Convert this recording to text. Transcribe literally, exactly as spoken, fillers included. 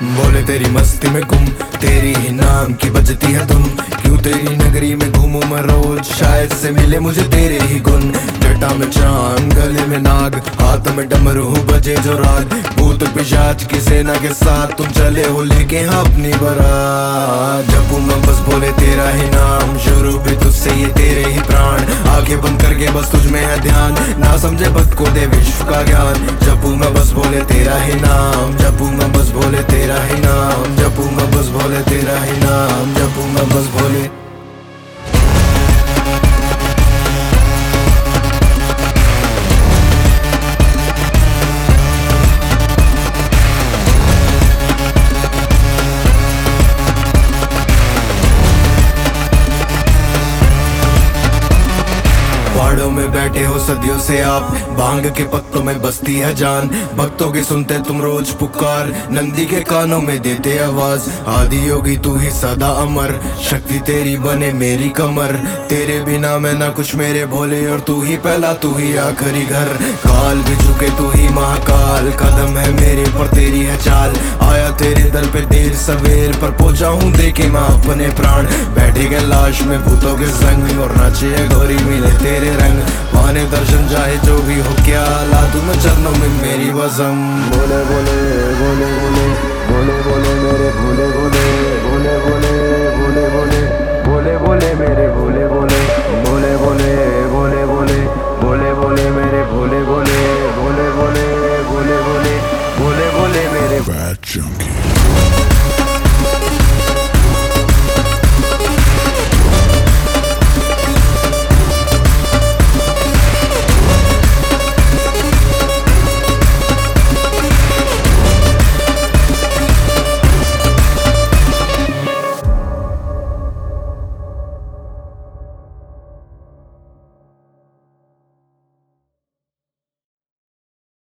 बोले तेरी मस्ती में गुम, तेरी ही नाम की बजती है धुन। क्यों तेरी नगरी में घूमूं मैं रोज, शायद से मिले मुझे तेरे ही गुण। जटा में चांद, गले में नाग, हाथ में डमरू बजे जो राग। भूत पिशाच की सेना के साथ तुम चले हो लेके हाँ अपनी बारात। जपू मैं बस बोले तेरा ही नाम, शुरू भी तुझसे ये तेरे ही प्राण। आंखें बंद करके बस तुझ में है ध्यान, ना समझे बद को दे विश्व का ज्ञान। जपू मैं बस बोले तेरा ही नाम, जपू मैं बस बोले तेरा ही नाम, जपू मैं बस बोले तेरा ही नाम, जपू मैं बस बोले। पहाड़ों में बैठे हो सदियों से आप, भांग के पत्तों में बसती है जान। भक्तों की सुनते तुम रोज पुकार, नंदी के कानों में देते आवाज। आदि योगी तू ही सदा अमर, शक्ति तेरी बने मेरी कमर। तेरे बिना मैं ना कुछ मेरे भोले, और तू ही पहला तू ही आखिरी घर। काल भी झुके तू ही महाकाल, कदम है मेरे पर तेरी है चाल। आया तेरे दर पे देर सवेर, पर पहुंचा हूँ देखे मैं अपने प्राण। बैठे गए लाश में भूतों के संग, और नाचे गौरी मिले तेरे रंग। माने दर्शन चाहे जो भी हो क्या, ला तू मैं चरणों में मेरी वसम। बोले बोले बोले बोले बोले बोले मेरे भोले बोले बोले बोले बोले बोले बोले बोले मेरे भोले बोले बोले बोले बोले बोले बोले बोले मेरे भोले बोले बोले बोले बोले बोले बोले बोले मेरे Bad junkie.